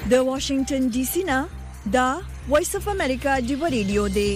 د واشنگټن ډي سي نه دا وایس اف امریکا دی ریډیو دی.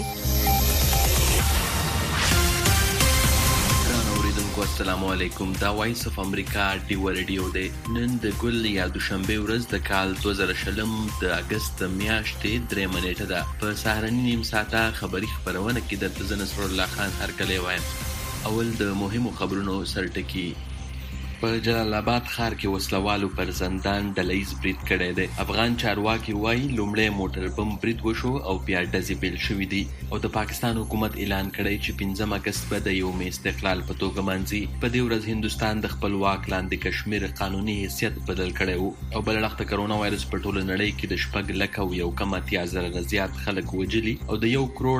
السلام علیکم. دا وایس اف امریکا دی ریډیو دی. نن د ګل یا دوشنبه ورځ د کال 2020 د اگست میاشتې 3 نیټه ده. په سهارنی نیم ساعته خبری خبرونه کې د نصر الله خان هرکلی وایم. اول د مهمو خبرونو سرټکی. په جلال آباد ښار کې وسلوالو پر زندان ډلهیز برید کړی دی. افغان چارواکي وایي لومړی موټر بم برید وشو او بیا ډزې پیل شوې دي. او د پاکستان حکومت اعلان کړی چې 15 اگست به د یوم استقلال په توګه مانځي. په دې ورځ هندوستان د خپل واک لاندې کشمیر قانوني حیثیت بدل کړی وو. او بل اړخ ته کرونا وایرس په ټوله نړۍ کې د 6,180,000 نه زیات خلک وژلي او د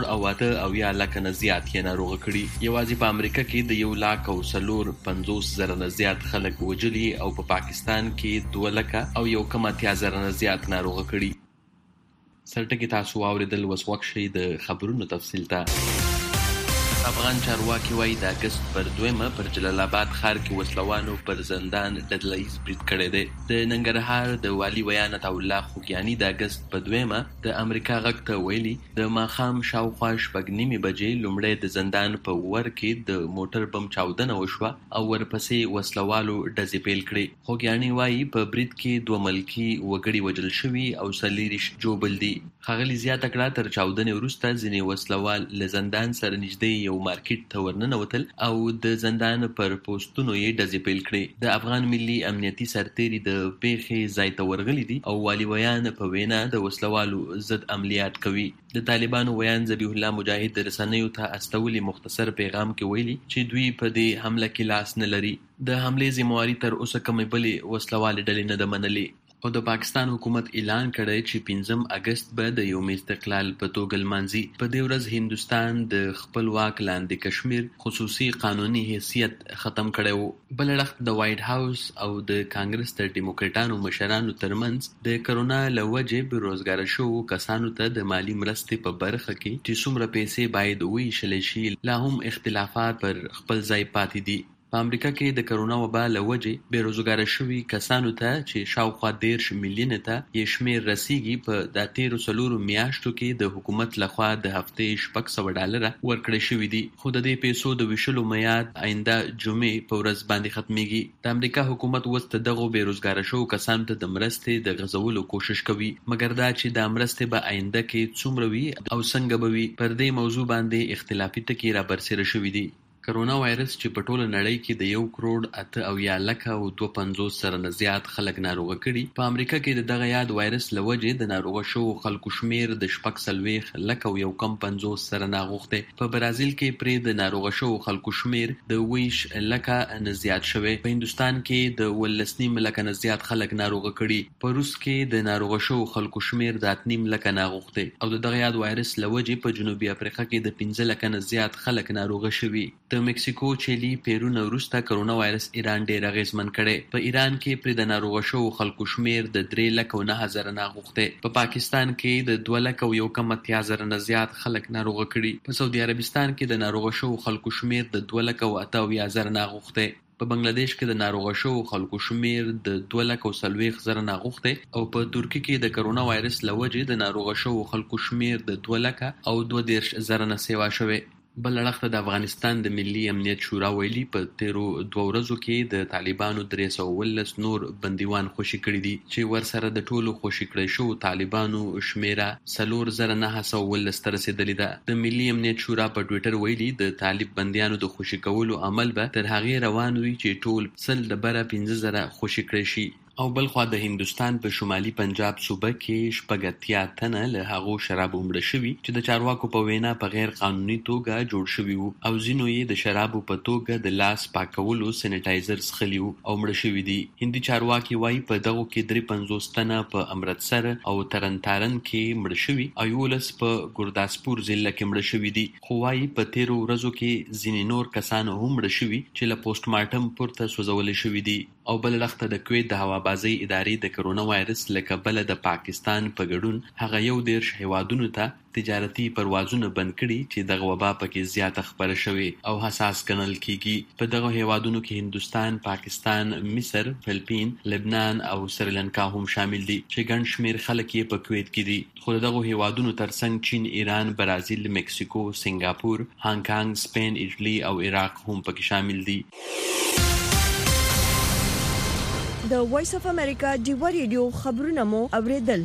1,08,000 نه زیات یې ناروغه کړي. یوازې په امریکا کې د 1,450,000 نه زیات خلک وژلي او په پاکستان کې 2,01,000 نه زیات ناروغه کړي. سرټکی تاسو واوریدل، وس وخت شي د خبرونو تفصیل ته. افغان چارواکي وایي د اگست پر 2 پر جلال آباد ښار کې وسلوانو پر زندان ډلهیز برید کړی دی. د ننګرهار د والي ویانت الله خوګیاني د اگست په 2 د امریکا غږ ته ویلي د ماښام شاوخوا 6:30 بجې لومړی د زندان په ور کې د موټر بم چاودنه وشوه او ورپسې وسلوالو ډزې پیل کړې. خوګیاني وایي په برید کې 2 ملکي وګړي وژل شوي او 40 ژوبل دي. ښاغلي زیاته کړه تر چاودنې وروسته ځینې وسلوال له زندان سره نږدې یو مارکیټ ته ورننوتل او د زندان پر پوسټونو یې ډزې پیل کړې. د افغان ملي امنیتي سرتیري د پیښې ځای ته ورغلي دي او والي ویان په وینا د وسلوالو ضد عملیات کوي. د طالبانو ویان ذبیح الله مجاهد د رسنیو ته استولي مختصر پیغام کې ویلي چې دوی په دې حمله کې لاس نه لري. د حملې ذمہواري تر اوسه کومې بلې وسلوالې ډلې نه ده منلې. او د پاکستان حکومت اعلان کړی چې 15 اگست به د یوم استقلال په توګه لمانځي. په دې ورځ هندوستان د خپل واک لاندې کشمیر خصوصي قانوني حیثیت ختم کړی وو. بل اړخ د وایټ هاوس او د کانګرس تر ډیموکراټانو مشرانو ترمنځ د کرونا له وجې بیروزګاره شوو کسانو ته د مالی مرستې په برخه کې چې څومره پیسې باید وویشل شي لا هم اختلافات پر خپل ځای پاتې دي. په امریکا کې د کرونا وبا له وجې بیروزګاره شوي کسانو ته چې شاوخوا 10 میلیونه ته یې شمیر رسیږي په د 13 میاشتو کې د حکومت لخوا د هفتې $600 ورکړل شوي دي. خو د دې پیسو د ویشلو میعاد آینده جمعې په ورځ باندې ختمیږي. د امریکا حکومت اوس دغه بیروزګاره شوو کسانو ته د مرستې د غځولو کوشش کوي، مګر دا چې د مرستې به آینده کې څومره وي او څنګه به وي پر دې موضوع باندې اختلافي ټکي را برسېره شوي دي. کرونا وایرس چې په ټوله نړۍ کې د 1,08,250,000 سره نه زیات خلک ناروغه کړي. په امریکا کې دغه یاد وایرس له وجې د ناروغه شوو خلکو شمیر د 40,150 سره ناغوښتی. په برازیل کې پرې د ناروغه شوو خلکو شمیر د 20,000 نه زیات شوی. په هندوستان کې د 19,000 نه زیات خلک ناروغه کړي. په روس کې د ناروغه شوو خلکو شمیر د 8,000 ناغوښتی او دغه یاد وایرس له وجې په جنوبي افریقا کې د 15,000 نه زیات خلک ناروغه شوي. د مکسیکو، چیلی، پیرو نه وروسته کرونا وایرس ایران ډیر اغیزمن کړي. په ایران کې پر د ناروغه شوو خلکو شمیر د 3,09,000 ناغوښتی. په پاکستان کې د 2,01,000 نه زیات خلک ناروغه کړي. په سعودي عربستان کې د ناروغه شوو خلکو شمیر د 2,08,000 ناغوښتی. په بنگلاديش کې د ناروغه شوو خلکو شمیر د 2,40,000 ناغوښتی او په ترکیه کې د کرونا وایرس له وجې د ناروغه شوو خلکو شمیر د 2,32,000 نه سیوا شوی. بل اړخ ته د افغانستان د ملي امنیت شورا ویلي په تیرو 2 ورځو کې د طالبانو 319 نور بندیوان خوشي کړي دي چې ورسره د ټولو خوشي کړي شو طالبانو شمیره 4,919 ته رسیدلې ده. د ملي امنیت شورا په ټویټر ویلي د طالب بندیانو د خوشي کولو عمل به تر هغې روان وي چې ټول 15,000 خوشي کړي شي. او بل خوا د هندوستان په شمالي پنجاب صوبه کې 80 تنه له هغو شرابو مړه شوي چې د چارواکو په وینا په غیر قانوني توګه جوړ شوي وو او ځینو یې د شرابو په توګه د لاس پاکولو سینیټایزر څښلي وو او مړه شوي دي. هندي چارواکي وایي په دغو کې 53 تنه په امرتسر او ترنتارن کې مړه شوي او 11 په ګورداسپور ضلع کې مړه شوي دي. خو وایي په 13 ورځو کې ځینې نور کسان هم مړه شوي چې له پوسټ مارټم پورته سوځول شوي دي. او بل لخته د کویت د هوابازۍ ادارې د کرونا وایرس له کبله د پاکستان په ګډون هغه 11 هیوادونو ته تجارتي پروازونه بند کړي چې دغه وبا پکې زیاته خبره شوې او حساس ګڼل کیږي. په دغه هیوادونو کې هندوستان، پاکستان، مصر، فلپین، لبنان او سریلانکا هم شامل دي چې ګڼ شمېر خلک یې په کویت کې دي. خو دغه هیوادونو ترڅنګ چین، ایران، برازیل، مکسیکو، سنگاپور، هانګ کانګ، سپین، ایټالي او عراق هم پکې شامل دي. د وایس اف امریکا ډیوا ریډیو خبرونه مو اوریدل.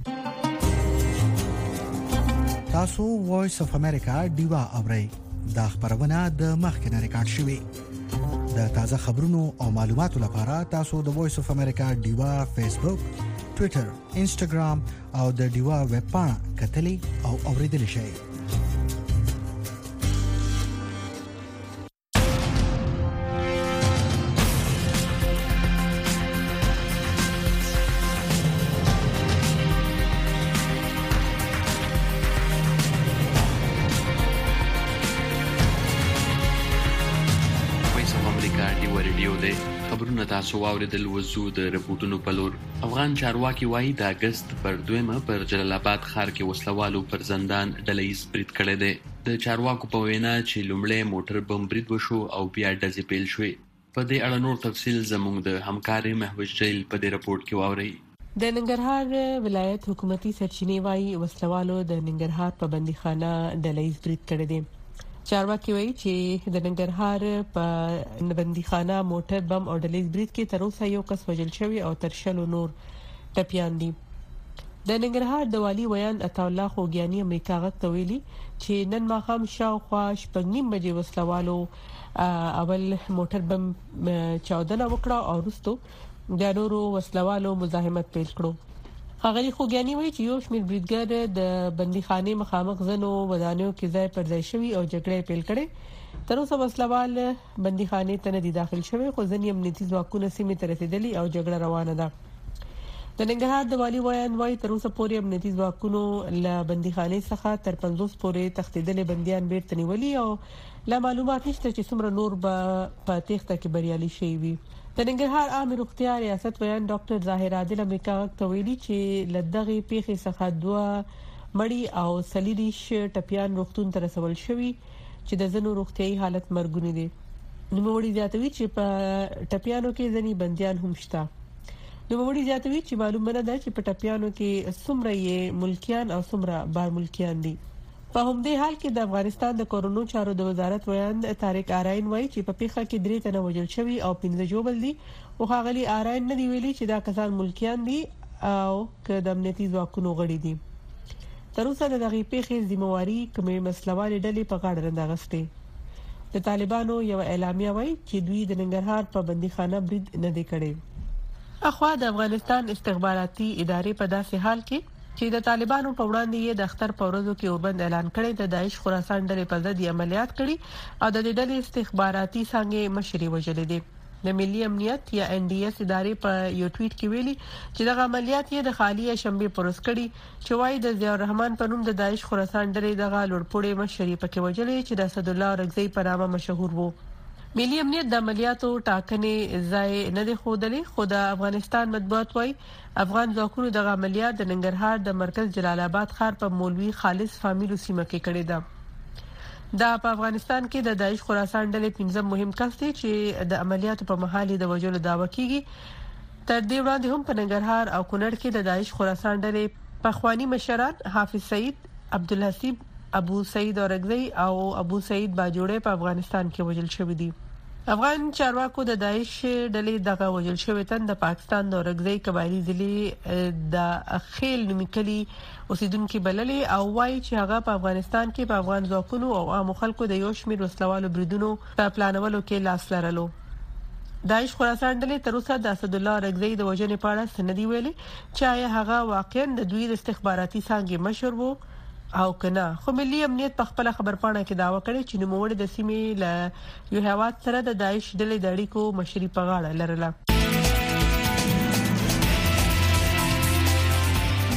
تاسو وایس اف امریکا ډیوا اورئ. دا خبرونه د مخکنه ریکارډ شوې. د تازه خبرونو او معلوماتو لپاره تاسو د وایس اف امریکا ډیوا فیسبوک، ټوئیټر، انسټاګرام او د ډیوا ویب پاڼه کتلی او اوریدل شئ. خبرونه تاسو واوریدل. وزو د رپورټونو په لور. افغان چارواکي وایي د اگست پر 2 پر جلال آباد ښار کې وسلوالو پر زندان ډلهیز برید کړی دی. د چارواکو په وینا چې لومړی موټر بم برید وشو او بیا ډزې پیل شوې. په دې اړه نور تفصیل زموږ د همکار محوش جیل په دې رپورټ کې واورئ. د ننګرهار ولایت حکومتي سرچینې وایي وسلوالو د ننګرهار په بندیخانه ډلهیز برید کړی دی. چارواکي وایي چې د ننګرهار په بندیخانه موټر بم او ډلهیز برید کې تر اوسه یو کس وژل شوی او تر شلو نور ټپیان دي. د ننګرهار د والي ویان عطا الله خوګیاني امریکا غږ ته ویلي چې نن ماښام شاوخوا 6:30 بجې وسلوالو اول موټر بم چاودنه وکړه او وروسته د نورو وسلوالو مزاحمت پیل کړو. ښاغلي خوګیاني وایي چې یو شمېر بریدګر د بندیخانې مخامخ ځنو ودانیو کې ځای پر ځای شوي او جګړه پیل کړې. تر اوسه وسلوال بندیخانې ته نه دي داخل شوي خو ځینې امنیتي ځواکونه سیمې ته رسیدلي او جګړه روانه ده. د ننګرهار د والي ویان وایي تر اوسه پورې امنیتي ځواکونو له بندیخانې څخه تر 50 پورې تښتېدلي بنديان بیرته نیولي او لا معلومات نشته چې څومره نور په تېښته کې بریالي شوي وي. د ننګرهار عام روغتیا ریاست ویان ډاکټر ظاهر عادل امریکا ته ویلي چې لدغه پیښې څخه 2 مړی او 40 ټپیان روغتون ته رسول شوي چې د زنو روغتيایي حالت مرګونی دي. نوموړي زیاتوي چې په ټپیانو کې ځنی بنديان هم شته. نوموړي زیاتوي چې معلومه نه ده چې په ټپیانو کې څومره یې ملکیان او څومره بار ملکیان دي. په همدې حال کې د افغانستان د کورونو چارو د وزارت ویان طارق آراین وایي چې په پیښه کې 3 تنه وژل شوي او 15 جوړل دي او ښاغلي آراین نه دی ویلي چې دا کسان ملکیان دي او که د امنیتي ځواکونو غړي دي. تر اوسه د دغه پیښې ذمہواری کومې مسلوالې ډلې په غاړه راغستې. د طالبانو یو اعلامیه وایي چې دوی د ننګرهار په بندیخانه برید نه دی کړی. اخوا د افغانستان استخباراتي ادارې په داسې حال کې چې د طالبانو په وړاندې یې د اختر په ورځو کې اوربند اعلان کړی د داعش خراسان ډلې په ضد عملیات کړي او د دې ډلې استخباراتي څنګه مشري وجلې دي. د ملي امنیت یا ان ډي اس ادارې په یو ټویټ کې ویلي چې دغه عملیات یې د خالی شنبه پروس کړي چې وايي د ضیاء الرحمن په نوم د داعش خراسان ډلې دغه لوړپوړې مشري پکې وجلې چې د اسد الله رغزي په نامه مشهور وو. ملي امنیت د عملیاتو ټاکنې ځای نه دی خودلې خو د افغانستان مطبوعات وايي افغان ځواکونو د عملیات د ننګرهار د مرکز جلال آباد ښار په مولوي خالص فامیلو سیمه کې کړې ده. دا په افغانستان کې د داعش خراسان ډلې 15 مهم کس دي چې د عملیاتو په محل د وجلو داوا کیږي. تر دې وړاندې هم په ننګرهار او کونړ کې د داعش خراسان ډلې پخوانی مشران حافظ سعید، عبدالحسیب، ابو سعید اورغزی او ابو سعید باجوړی په افغانستان کې وژل شوی دي. افغان چارواکو د داعش ډلې دغه وژل شوی تن د پاکستان د اورغزی قبایلی ضلع د خیل نومیکلي اوسیدونکو بللې او وايي چې هغه په افغانستان کې په افغان ځواکونو او عام خلکو د یو شمېر وسلوالو بریدونو په پلانولو کې لاس لرلو. داعش خراسان ډلې تر اوسه د اسد الله رغزي د وژنې په اړه سندي ویلي چې آیا هغه واقعا د دوی د استخباراتي څانګې مشر وو او کنه. خو ملي امنیت په خپل خبرپاڼه کې داوا کړی چې نوموړي د سیمې له یو هیواد سره د داعش ډلې د اړیکو مشري په غاړه لرله.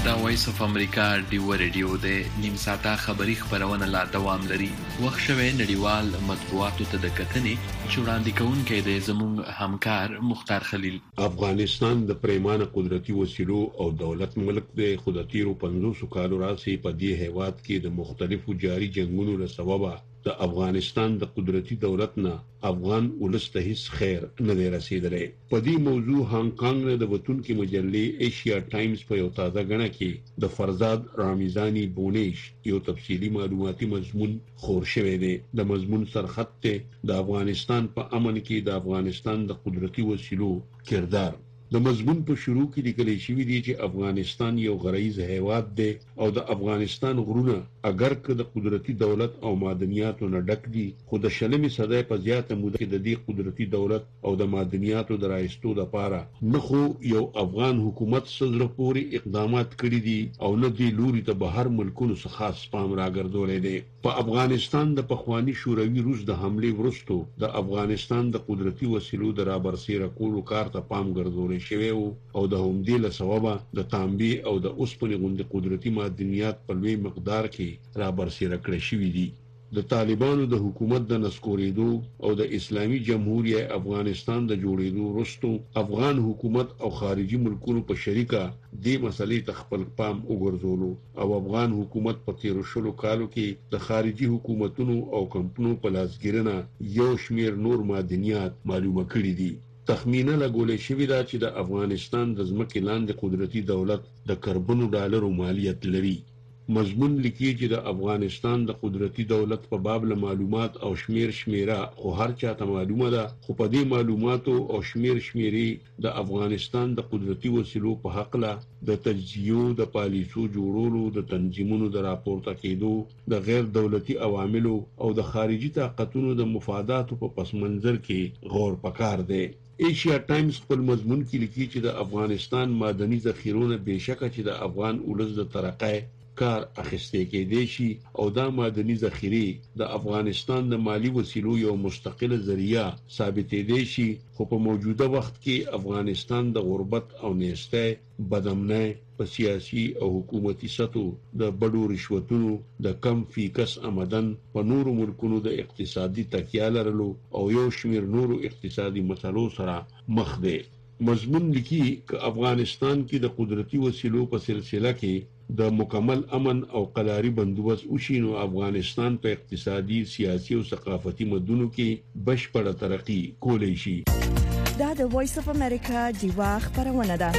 دا وایس اف امریکا ډیو ریډیو د نیم ساعته خبری خبرونه لا دوام لري. وخت شوه نړیوال مطبوعاتو ته د کتنې چې وړاندې کوونکې د زموږ همکار مختار خلیل. افغانستان د پریمانه قدرتي وسیلو او دولت ملک د خودتیرو 500 کالو راسي په دې هیواد کې د مختلفو جاري جنگونو له سببه د افغانستان د قدرتي دولت نه افغان ولس ته هیڅ خیر نه دی رسیدلی. په دې موضوع هانګ کانګ نه د وتونکو مجلې ایشیا ټایمز په یو تازه غنه کې د فرزاد رامیزانی بونیش یو تفصیلی معلوماتي مضمون خور شوی دی. د مضمون سرخط ته د افغانستان په امن کې د افغانستان د قدرتي وسیلو کردار. د مضمون په شروع کې لیکل شوی دی چې افغانستان یو غریز هیواد دی او د افغانستان غرونه اگر که د قدرتي دولت او معدنیاتو نه ډک دي خو د شلمې صدۍ په زیاته موده کې د دې قدرتي دولت او د معدنیاتو د رایستو لپاره نه خو یو افغان حکومت سره پوري اقدامات کړي دي او نه دی لوري ته بهر ملکونو څخه خاص پام راګرځولې دي. په افغانستان د پخوانی شوروي روس د حمله ورستو د افغانستان د قدرتي وسیلو د رابرسیره کولو کار ته پام ګرځول شوی او د همدې له سببه د تانبي او د اوسپنې غوندې قدرتي معدنیات په لوی مقدار کې رابرسیره کړي شوي دي. د طالبانو د حکومت د نسکورېدو او د اسلامي جمهوریت افغانستان د جوړېدو وروسته افغان حکومت او خارجي ملکونو په شریکه دې مسلې ته خپل پام وګرځولو او افغان حکومت په تیرو شلو کالو کې د خارجي حکومتونو او کمپنیو په لاسګیرنه یو شمیر نور معدنیات معلومه کړي دي. تخمینه لګولې شوې ده چې د افغانستان د ځمکې لاندې قدرتي دولت د کاربونو ډالرو مالیت لري. مضمون لیکي چې د افغانستان د قدرتي دولت په باب له معلومات او شمیره خو هر چاته معلومه ده خو په دې معلوماتو او شمیري د افغانستان د قدرتي وسیلو په حق له د تجزیو د پالیسو جوړولو د تنظیمونو د راپورته کېدو د غیر دولتي عواملو او د خارجي طاقتونو د مفاداتو په پس منظر کې غور پکار دی. ایشیا ټایمز خپل مضمون کې لیکي چې د افغانستان معدني ذخیرونه بهشکه چې د افغان ولس د ترقۍ کار اخیستې کېدې شي او دا معدني ذخیره د افغانستان د مالی وسیلو یو مستقله ذریعہ ثابتې دي شي خو په موجوده وخت کې افغانستان د غربت او نیستۍ بدامنۍ په سیاسي او حکومتي سطحو د بډو رشوتونو د کم فیکس آمدن په نورو ملکونو د اقتصادي تکیه لرلو او یو شمیر نورو اقتصادي مسلو سره مخ دی. مضمون لیکي چې افغانستان کې د قدرتي وسیلو په سلسله کې د مکمل امن او قلاري بندوبست وشي نو افغانستان په اقتصادي سیاسي او ثقافتي مدونو کې بشپړه ترقی کولی شي. دا د وایس اف امریکا ډیوا خبرونه ده.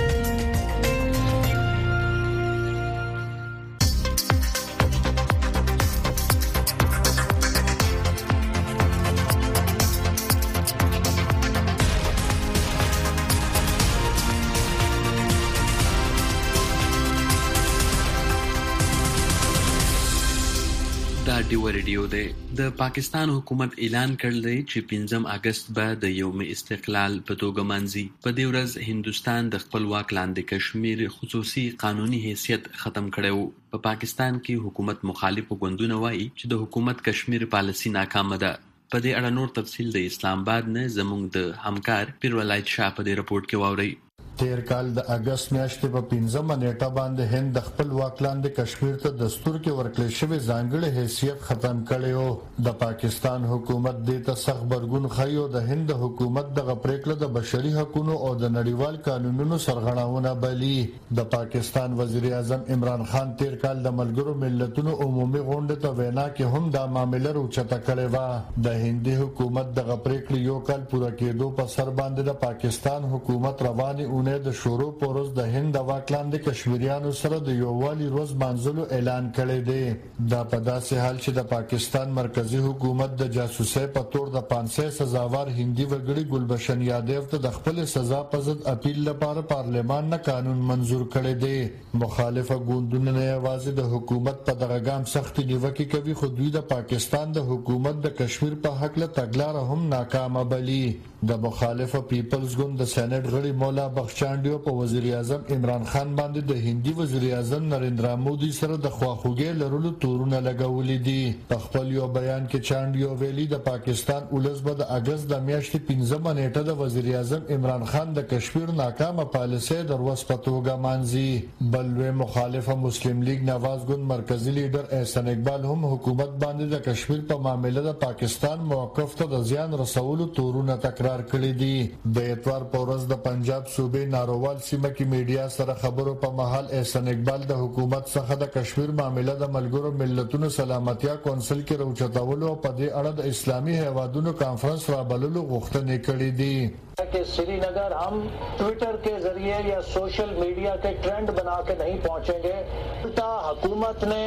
ډیو ریډیو د پاکستان حکومت اعلان کړل چې 15 اگست به د یوم استقلال په توګه منځي. په دې ورځ هندستان د خپل واک لاندې کشمیر خصوصي قانوني حیثیت ختم کړو. په پاکستان کې حکومت مخالفو ګوندونه وایي چې د حکومت کشمیر پالیسي ناکامه ده. په دې اړه نور تفصیل د اسلام آباد نه زموږ د همکار پیر ولایت شاه په دې رپورت کې واوري. تیر کال د اگست میاشتې په 15 نیټه باندې هند د خپل واک لاندې کشمیر ته دستور کې ورکړل شوی ځانګړی حیثیت ختم کړی. د پاکستان حکومت دې ته سخت برګون خایو. د هند حکومت د پریکړه د بشري حقوقو او د نړیوال قانونونو سرغړونه بلی. د پاکستان وزیر اعظم عمران خان تیر کال د ملګرو ملتونو عمومي غونډه ته وینا کې هم دا معاملې روچته کړې و. د هندي حکومت د پریکړې یو کال پوره کېدو په سر باندې د پاکستان حکومت رواني د شروع پروز د هند واک لاندې کشمیریانو سره د یووالي روز منځلو اعلان کړی دی. دا په داسې حال چې د پاکستان مرکزی حکومت د جاسوسۍ په تور د 500 سزاوار هندي وګړي ګلبشن یادیو ته د خپل سزا په ضد اپیل لپاره پارلمان نه قانون منزور کړی دی. مخالفه ګوندونه نه یوازې د حکومت په دغه ګام سختي نیوکه کوي خو دوی د پاکستان د حکومت د کشمیر په حق له تګلاره هم ناکامه بلی. د مخالفه پیپلز ګوند د سېنات غړي مولا بخش چانډیو په وزیر اعظم عمران خان باندې د هندي وزیر اعظم نریندرا مودي سره د خواخوږي لرلو تورونه لګولې دي. په خپل یو بیان کې چانډیو ویلي د پاکستان ولس به د اگست د میاشتې 15 نیټه د وزیر اعظم عمران خان د کشمیر ناکامه پالیسي دروس پتوګه مانځي. بلوي مخالف مسلم لیگ نواز ګوند مرکزی لیډر احسان اقبال هم حکومت باندې د کشمیر په معاملې د پاکستان موقف ته د زیان رسولو تورونه تکرار کړی دي. د اتوار په ورځ د پنجاب صوبې نارووال سیمه کې میډیا سره خبرو په مهال احسان اقبال د حکومت څخه د کشمیر معاملې د ملګرو ملتونو سلامتیا کونسل کې راوچتولو او په دې اړه د اسلامي هیوادونو کانفرنس رابللو غوښتنې کړې دي. कि श्रीनगर हम ट्विटर के जरिए या सोशल मीडिया के ट्रेंड बना के नहीं पहुंचेंगे. उल्टा हुकूमत ने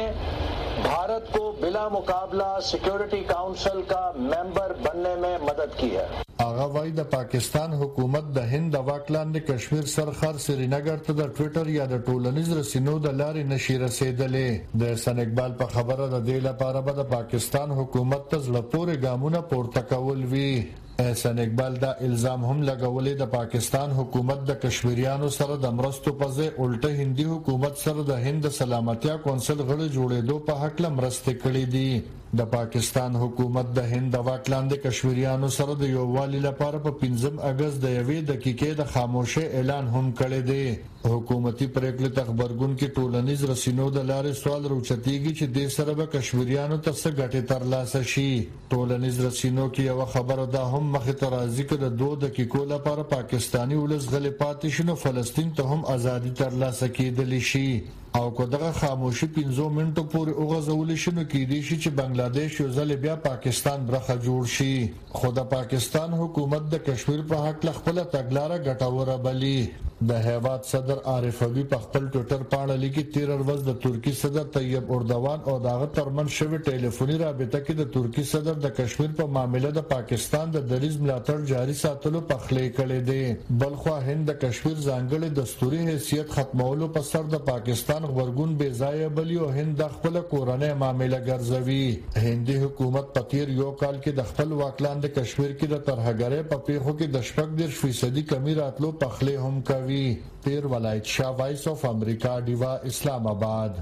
भारत को बिला मुकाबला सिक्योरिटी काउंसिल का मेंबर बनने में मदद की है. هغه وايي د پاکستان حکومت د هند د واکلاند کشمیر سرخر سرینگر ته د ټوئیټر یا د ټولنیز رسنیو د لارې نشي رسیدلې. د احسان اقبال په خبره د دې لپاره به د پاکستان حکومت ته زړه پورې ګامونه پورته کول وی. احسان اقبال دا الزام هم لګولې د پاکستان حکومت د کشمیریانو سره د مرستو په ځای الټه هندي حکومت سره د هند سلامتیا کونسل غړي جوړېدو په حق لمرستې کړې دي. د پاکستان حکومت د هند د واکلاند کشمیریانو سره د یووالي لپاره په 15 اگست د 1 دقیقې د خاموشي اعلان هم کړی دی. حکومتي پریکړې ته خبرګون کې ټولنیز رسنیو د لارې سوال راوچتېږي چې د سره به کشمیریانو ته څه ګټه ترلاسه شي. ټولنیز رسنیو کې یو خبره ده هم مخې ته راځي چې د 2 دقیقو لپاره پاکستانی ولس غلې پاتې شي نو فلسطین ته هم ازادي ترلاسه کېدلی شي. او کو دغه خاموشي 15 منټو پورې اوغځول شي نو کېدی شي چې بنگلاديش یو ځل بیا پاکستان برخه جوړ شي. خو د پاکستان حکومت د کشمیر په حق خپل تګلارې ګټوره بلی. د هیواد صدر عارف علوی په خپل ټوئیټر باندې لیکي 13 ورځ د ترکی صدر طیب اردوان او دغه ترمن شوی ټلیفوني رابطه کې د ترکی صدر د کشمیر په معاملې د پاکستان د دریز ملاتړ جاري ساتلو په خلې کړي دي. بلخو هند د کشمیر ځانګړي دستوري حیثیت ختمولو په سر د پاکستان غبرګون بې ځای بلی او هند د خپل کورنۍ معاملې ګرځوي. هندي حکومت په تیر یو کال کې د خپل واکلاند کشمیر کې د ترهګرۍ په پیښو کې د 14% کمی راتلو په خلې هم کوي. پیر ولایت شاه وایس اف امریکا دیوا اسلام آباد.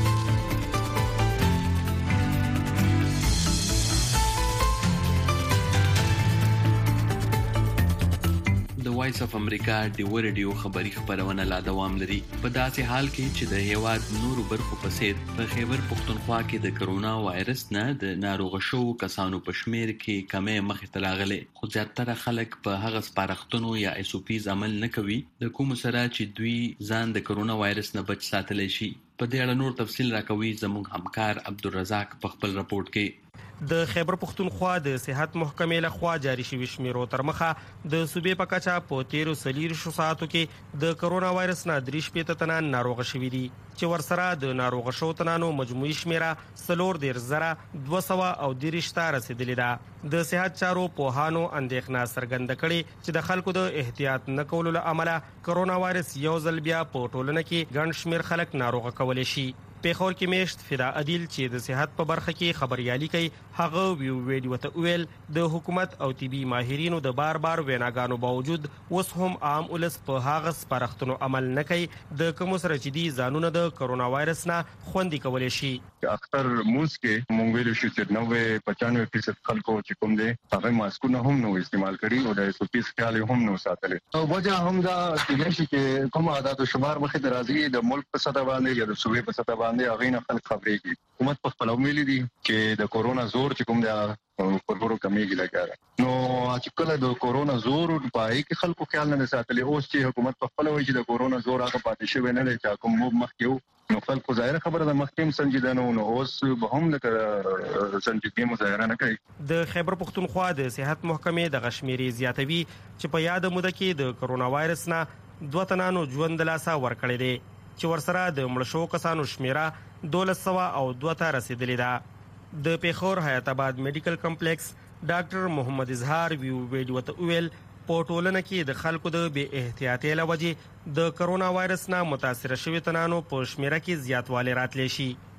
وایس اف امریکا ډیو ریډیو خبری خبرونه لا دوام لري. په داسې حال کې چې د هیواد نورو برخو په څیر په خیبر پښتونخوا کې د کرونا وایرس نه د ناروغ شو کسانو په شمیر کې کمې مخې ته راغلي، خو زیاتره خلک په هغه سپارښتنو یا اس او پیز عمل نه کوي د کوم سره چې دوی ځان د کرونا وایرس نه بچ ساتلی شي. په دې اړه نور تفصیل راکوي زموږ همکار عبدالرزاق په خپل راپورټ کې. د خیبر پښتونخوا د صحت محکمې لخوا جاری شوی شمیرو تر مخه د صوبې په کچه په 13 ساعتو کې د کرونا وایرس نه 3 تنان ناروغ شوي دي، چې ورسره د ناروغ شو تنانو مجموعي شمیره 4,230 رسیدلې ده. د صحت چارو پوهانو اندېښنه څرګنده کړې چې د خلکو د احتیاط نه کولو له امله کرونا وایرس یو ځل بیا په ټولنه کې ګڼ شمیر خلک ناروغ کولی شي. پیښور کې میشت فدا عدیل چې د صحت په برخه کې خبريالي کوي، هغه ویډیو ته ویل د حکومت او طبي ماهرینو د بار ویناګانو باوجود اوس هم عام ولس په هغه سپارښتنو عمل نه کوي د کوم سره چې دي ځانونه د کرونا وایرس نه خوندي کولی شي. اختر موس کې مونږ ویل شو چې 90-95% خلکو چې کوم دي هغه ماسکونه هم نو استعمال کړي او د اس او پی خیال هم نو ساتل. او وجه هم دا چې کوم عادت او شمار مخې درازي د ملک په سطح باندې یا د صوبې په سطح باندې هغه نه خلک خبرېږي. حکومت په خپل ویلي دي چې د کورونا زور چې کوم دی پرورو کمیږي لګاره. نو چې کله د کورونا زور پای کې خلکو خیال نه ساتلی، اوس چې حکومت په خپل وایي چې د کورونا زور هغه پاتې شوی نه دی چې کوم مخکې نو خلکو ظاهر خبره د مخکې سنجیدنه نو اوس به هم لکه سنجیدګي مظاهره نه کوي. د خیبر پښتونخوا د صحت محکمې د غشمیري زیاتوي چې په یاد موده کې د کرونا وایرس نه 2 تنانو ژوند لاسه ورکړی دی، چې ورسره د مړ شو کسانو شمیره 1202 رسیدلې ده. د پیښور حیات آباد میډیکل کمپلیکس ډاکټر محمد اظهار ویډیو ته ویل په ټولنه کې د خلکو د بې احتیاطۍ له وجې د کرونا وایرس نه متاثر شوي تنانو په شمیره کې زیاتوالی راتلی شي.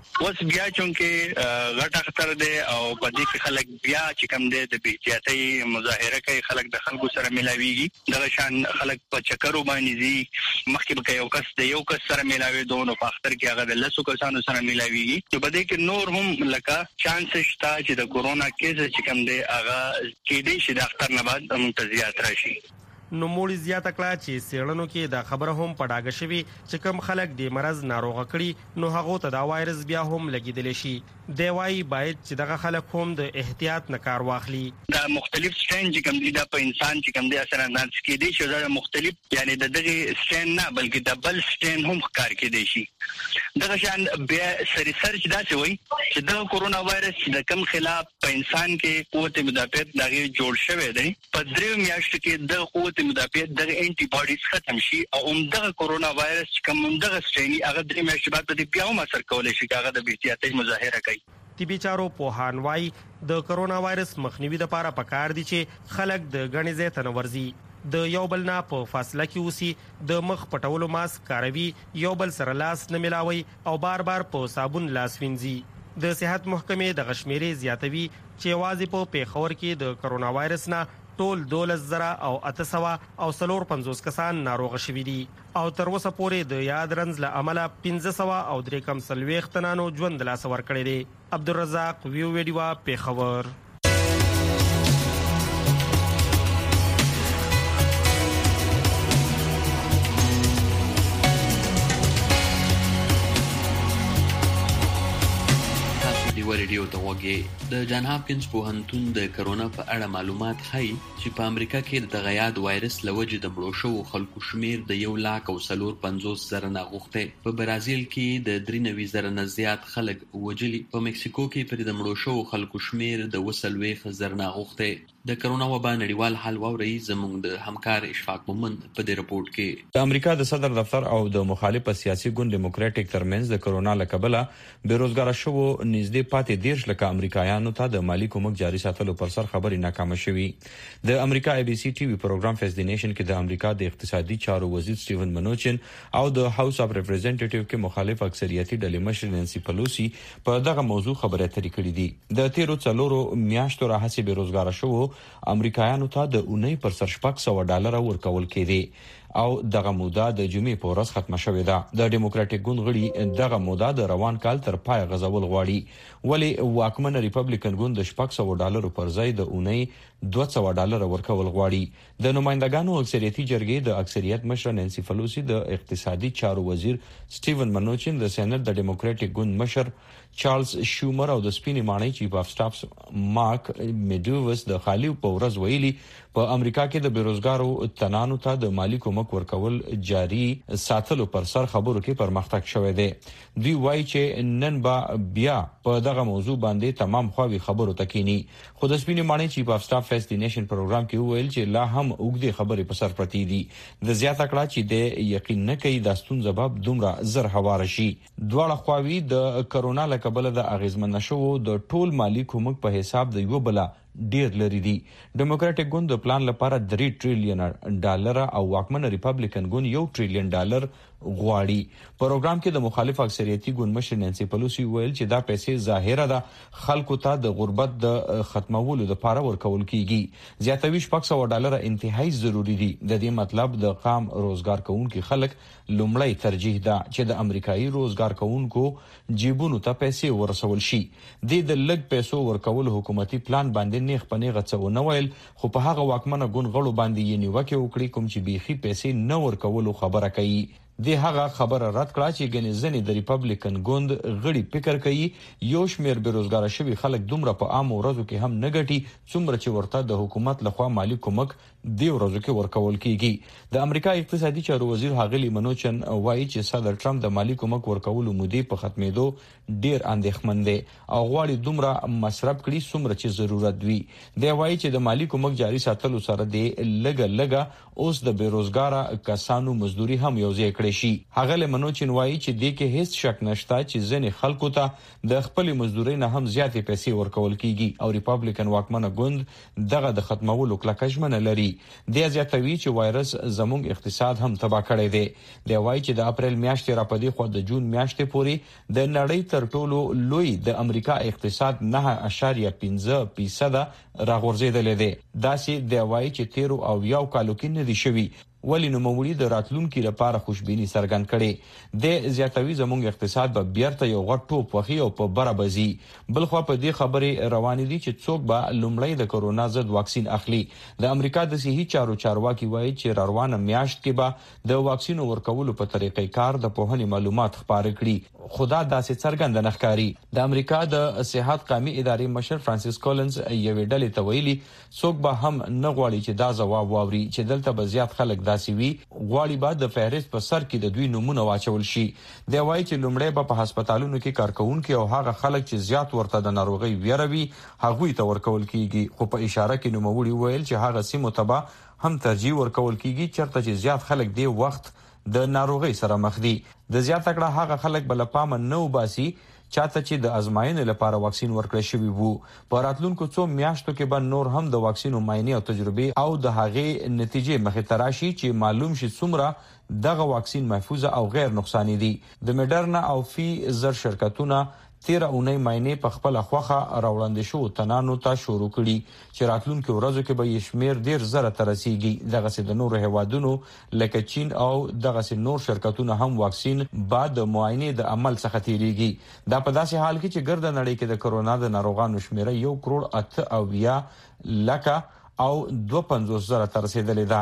اوس بیا چونکه غټ اختر دی او په دې کې خلک بیا چې کوم دی د احتیاطي مظاهره کوي، خلک د خلکو سره ملاويږي، دغه شان خلک په چکرو باندې دي، مخکې به یو کس د یو کس سره ملاوي دوه په اختر کې هغه د لسو کسانو سره ملاويږي. چې په دې کې نور هم لکه چانس شته چې د کورونا کیس چې کوم دی هغه کې دې شي د اختر نه بعد ممتازيات راشي. نو موږ زیاته کړه چې سیړنو کې د خبره هم پډاګه شوی چې کم خلک د مرز ناروغ کړي نو هغه ته دا وایرس بیا هم لګیدل شي. دی وايي باید چې دغه خلک هم د احتیاط نه کار واخلي. دا مختلف سټین چې کوم دي د په انسان چې کوم دي اثر انداز کې دي چې دا مختلف یعنی د دغه سټین نه بلکې د بل سټین هم کار کې دي شي. دغه شان بیا ریسرچ دا څه وایي چې د کورونا وایرس د کم خلاف په انسان کې قوت مدافعت دغه جوړ شوی دی. په 3 میاشتو کې د قوت مدافعت د انټي باډیز ختم شي او دغه کورونا وایرس کوم دغه سټین هغه 3 میاشتې بعد د بیا هم اثر کولای شي، هغه د احتیاطي مظاهره کوي. طبي چارو پوهان وايي د کرونا وایرس مخنیوي لپاره پکار دي چې خلک د غني ځای تنورزي، د یو بل نه په فاصله کې اوسي، د مخ پټولو ماسک کاروي، یو بل سره لاس نه ملاوي او بار بار په صابون لاس وینځي. د صحت محکمې د غشمیرې زیاتوي چې واځي په پیښور کې د کرونا وایرس نه ټول 12,000 او 800 او 450 کسان ناروغ شوي دي او تر اوسه پورې د یاد رنز له امله 1500 او 340 تنانو ژوند لاس ور کړی دی. عبدالرزاق ویو ویډیو پیښور. ریډیو ته وګورئ. د جان هاپکینز پوهنتون د کرونا په اړه معلومات ښیي چې په امریکا کې د غیاد وایرس لوجې د مړو شوو خلکو شمیر د 1,450,000 نه غوښته. په برازیل کې د 93,000 نه زیات خلک وجلي. په مکسیکو کې پر د مړو شوو خلکو شمیر د 20,000 نه غوښته. د کرونا وبا نړیوال حل ووري زموږ د همکار اشفاق مومند په دې رپورت کې. د امریکا د صدر دفتر او د مخالف سیاسي ګوند ډیموکراټک ترمنځ د کرونا لکبله بیروزګار شوو نږدې پاتې 10 لکه امریکایانو ته د مالی کومک جاري ساتلو پر سر خبرې ناکامه شوې. د امریکا ای بي سي ټي وی پروګرام فیس دی نیشن کې د امریکا د اقتصادي چارو وزیر سټیون منوچن او د هاوس اف ریپرزنټیټیو کې مخالف اکثریتي ډلې مشر نانسي پلوسی په دغه موضوع خبرې اترې کړې دي. د تیرو 4 میاشتو راهیسې بیروزګار شوو امریکایانو ته د اونۍ پر سر $600 ورکول کېدي او دغه موده د جمعې په ورځ ختمه شوې ده. د ډیموکراټک ګوند غړي دغه موده د روان کال تر پای غځول غواړي، ولی واکمن ریپبلیکن ګوند د $600 پر ځای د اونۍ $200 ورکول غواړي. د نمائندګانو اکثریتي جرګې د اکثریت مشر نانسي پلوسی، د اقتصادي چارو وزیر سټیون منوچن، د سېنات د ډیموکراټک ګوند مشر چارلز شومر او د سپینې ماڼۍ چیف اف سټاف مارک میډووس د خالی په ورځ ویلي په امریکا کې د بیروزګارو تنانو ته د مالی کومک ورکول جاري ساتلو پر سر خبرو کې پرمختګ شوی دی. دوی وایي چې نن با بیا په دغه موضوع باندې تمام خواوی خبرو تکینی. خو د سپینې ماڼۍ چیف اف سټاف فیس دی نیشن پروګرام کې ویل چې لا هم اوږدې خبرې په سر پرتی دي. د زیاته کړه چې د یقین نه کوي د ستونزې سبب دومره زر هوار شي. دواړه خواوی د کرونا لکبله د اغیزمن شو د ټول مالی کومک په حساب د یو بل ډیر لري دي. ډیموکراټک ګوند د پلان لپاره $3 ټریلیون او واکمن ریپبلیکن ګوند $1 ټریلیون غواړي. پروګرام کې د مخالف اکثریتي ګوند مشر نانسي پلوسی ویل چې دا پیسې ظاهره ده خلکو ته د غربت د ختمولو لپاره ورکول کیږي. زیاتوي $600 انتهایی ضروری دي. د دې مطلب د قام روزګار کوونکو خلک لومړی ترجیح ده چې د امریکایي روزګار کوونکو جیبونو ته پیسې ورسول شي. د لږ پیسو ورکول حکومتي پلان باندې نیغ په نیغه څه ونه ویل، خو په هغه واکمنه ګوند غړو باندې یې نیوکه وکړي کوم چې بیخي پیسې نه ورکولو خبره کوي. د هغه خبره رد کړه چې ګنځنې د ریپبلیکن ګوند غړي فکر کوي یو شمیر بیروزګار شوي خلک دومره په عام ورځو کې هم نه ګټي څومره چې ورته د حکومت لخوا مالی کومک دی ورځو کې ورکول کیږي. د امریکا اقتصادي چارو وزیر هاغلی منوچن وایي چې صدر ټرمپ د مالی کومک ورکولو مودې په ختمېدو ډیر اندېښمن دی او غواړي دومره مصرف کړي څومره چې ضرورت وي. دی وایي چې د مالی کومک جاري ساتلو سره د لګه اوس د بیروزګار کسانو مزدوري هم یوځای کړي کړی شي. هغه منوچن وایي چې د کې هیڅ شک نشته چې ځینې خلکو ته د خپل مزدوري نه هم زیاتې پیسې ورکول کیږي او ریپابلیکن واکمنه ګوند دغه د ختمولو کلکه ژمنه لري. د زیاتوي چې وایرس زموږ اقتصاد هم تباہ کړی دی. د وایي چې د اپریل میاشتې را پدې خو د جون میاشتې پورې د نړۍ تر ټولو لوی د امریکا اقتصاد 9.5% راغورځیدل دي. داسې د وایي چې 13 او یو کالو کې نه دي شوي. ولی نوموړي د راتلونکو لپاره خوشبيني څرګند کړي. د زیاتوي زموږ اقتصاد به بیرته یو غټ ټوپ وخی او په برابرزي. بلخو په دې خبره روان دي چې څوک به لومړی د کورونا ضد واکسین اخلي. د امریکا د صحي چارواکي وایي چې روانه میاشت کې به د واکسین ورکولو په طریقې کار د پوهنې معلومات خبرې کړي. خدا داسې څرګند نه ښکاري. د امریکا د صحت قومي ادارې مشر فرانسیس کولنز یو ډلې ته ویلي څوک به هم نه غواړي چې دا ځواب واوري چې دلته به زیات خلک داسې وي غواړي به د فهرست په سر کې د دوی نمونه واچول شي. دی وایي چې لومړی به په هسپتالونو کې کارکونکو او هغه خلک چې زیات ورته د ناروغي ویروي هغوی ته ورکول کیږي. خو په اشاره کې نوموړي ویل چې هغه سیمو ته هم ترجیح ورکول کیږي چرته چې زیات خلک دی وخت د ناروغي سره مخ دي. د زیات کړه هغه خلک بل پام نه وباسي چاته چې د ازمایښت لپاره واکسین ورکړل شوی وو. په راتلونکو څو میاشتو کې به نور هم د واکسین معاینه او تجربه او د هغې نتیجې مخې ته راشي چې معلوم شي څومره دغه واکسین محفوظ او غیر نقصانی دي. د مډرنا او فی زر شرکتونه 13 اونۍ معاینه په خپل خوخه راوړاندې شو تنانو ته شروع کړي چې راتلونکو ورځو کې به یې شمیر ډیر زره ترسيږي. دغه سي د نور هوادونو لکه چین او دغه سي نور شرکتونه هم واکسین بعد معاینه د عمل څخه تیریږي. دا په داسې حال کې چې ګرد نړۍ کې د کرونا د ناروغانو شمیر 1.8 لکه او 250,000 ته رسیدلې ده.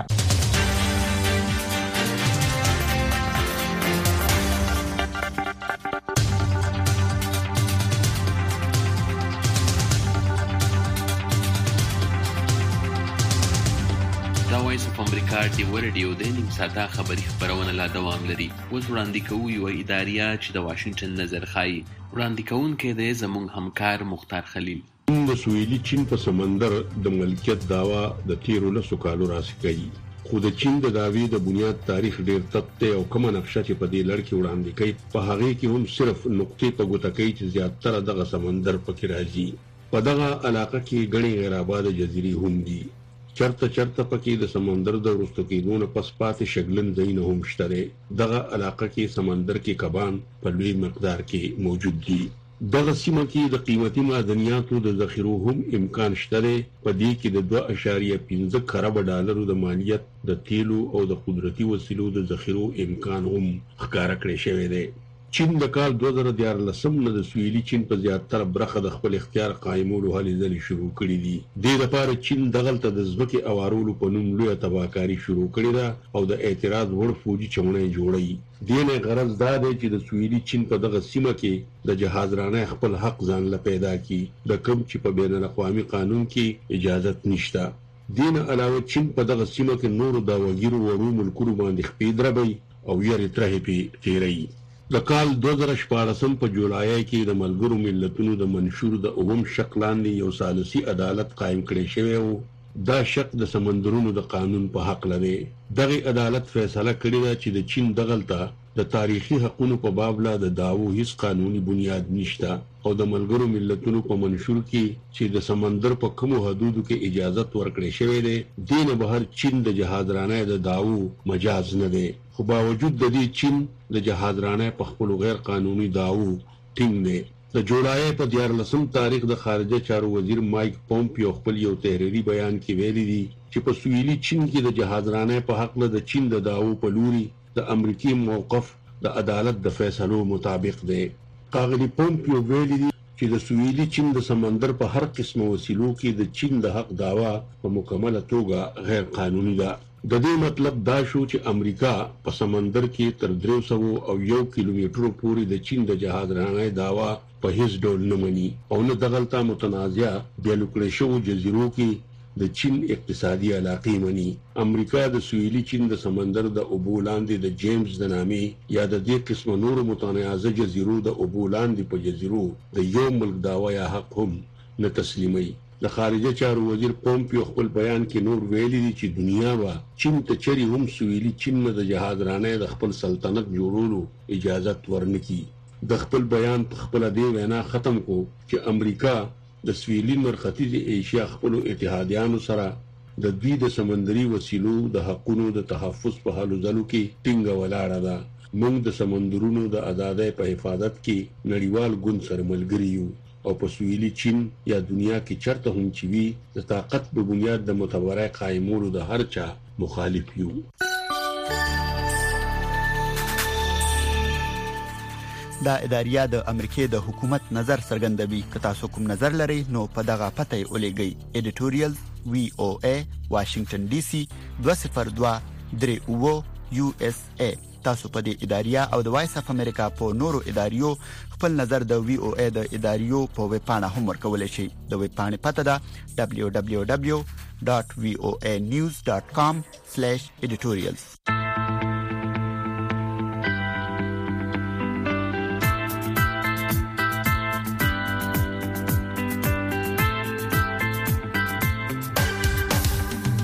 امریکا ډیو رادیو د نیم ساعته خبری خبرونه لا دوام لري. اوس وړاندې کوو یو اداریه چې د واشنگټن نظر خایي. وړاندې کوونکی دی زموږ همکار مختار خلیل. د سویلي چین په سمندر د ملکیت داوا د 13 کالو راځي. خو د چین د داوی د بنیاد تاریخ ډیر تته او کومه نقشه چې په دې لړ کې وړاندې کوي په هغه کې هم صرف نقطې په ګوته کوي چې زیاتره دغه سمندر پکې راځي. په دغه علاقه کې غني غیر آباد جزيري هم دي. چرته پکې د سمندر د وروسته کېدو پس پاتې شګلن ځایونه هم شته. دغه علاقه کې سمندر کې کبان په لوی مقدار کې موجود دي. دغه سیمه کې د قیمتي معدنیاتو د ذخیرو هم امکان شته. په دې کې د 2.5 کروڑ ډالرو د مالیت د تیلو او د قدرتي وسیلو د ذخیرو امکان هم ښکارا کړی شوی دی. چین د کال 2014 نه د سویلي چین په زیاتره برخه د خپل اختیار قائمولو هلې ځلې شروع کړې دي. د لپاره چین دغلته د ځمکې اوارولو په نوم لوی تباہکاری شروع کړې ده او د اعتراض وړ فوجي چمنې جوړي. دینه غرض دا دی چې د سویلي چین په دغه سیمه کې د جهازرانه خپل حق ځان له پیدا کی د کوم چې په بین الاقوامي قانون کې اجازه نشته. دینه علاوه چین په دغه سیمه کې نور د وګړو ورو ملکونو باندې خپې دربي او یې ترې پی تیری. د کال 2014 په جولای کې د ملګرو ملتونو د منشور د اوم شکلاندې یو ثالثي عدالت قائم کړی شوی او دا شک د سمندرونو د قانون په حق لري. دغه عدالت فیصله کړې ده چې د چین دغلطه د تاریخي حقوقو په باب لا د داوو هیڅ قانوني بنیاد نشته او د ملګرو ملتونو په منشور کې چې د سمندر په کومو حدودو کې اجازه ورکړې شوې ده دینه بهر چین د جهازرانه د داوو مجاز نه ده. خو باوجود د دې چین د جهازرانه په خپل غیر قانوني داوو ټینګ نه. د جولای په 14 تاریخ د خارجه چارو وزیر مایک پومپیو خپل یو تحریری بیان کې ویلي دي چې په سویلي چین کې د جهازرانه په حق له د چین د داوو په لوري د امریکای موقف د عدالت د فیصلو مطابق دی. قاغلی پومپیو ویلي دي چې د سویلي چین د سمندر په هر قسمه وسیلو کې د چین د حق داوا په مکمله توګه غیر قانوني ده. د دې مطلب دا شو چې امریکا په سمندر کې تر 301 کیلومترو پورې د چین د جهازرانه داوا په هیڅ ډول نه مني او نه دغلطه متنازعه بیلوکړې شو جزیرو کې د چین اقتصادي علاقې مني. امریکا د سویلي چین د سمندر د اوبو لاندې د جیمز د نامې یا د دې قسم نور متنازع جزیرو د اوبو لاندې په جزیرو د یو ملک داوا یا حق هم نه تسلیمي. د خارجه چارو وزیر پومپیو خپل بیان کې نور ویلي دي چې دنیا به چین ته چری هم سویلي چین نه د جهاد رانه د خپل سلطنت جوړولو اجازه ورنکړي. د خپل بیان په خپل دی وینا ختم کو چې امریکا د سویلي مرختي ایشیا خپل اتحادیانو سره د دوی د سمندري وسیلو د حقونو د تحفظ په حالو ځلو کې ټینګه ولاړه ده. موږ د سمندرونو د آزادۍ په حفاظت کې نړیوال ګوند سره ملګری یو او په سویلي چین یا دنیا کې چرته هم چې وي د طاقت په بنیاد د متبرع قائمولو د هر چا مخالف یو. دا اداریه د امریکای د حکومت نظر څرګندوي. که تاسو کوم نظر لرئ نو په دغه پته ولېږئ. editorial VOA Washington DC 202-39 USA. تاسو په دې اداریه او د وایس اف امریکا په نورو اداریو خپل نظر د VOA د اداریو په ویب پاڼه هم ورکولای شئ. د ویب پاڼې پته ده www.voanews.com/editorials.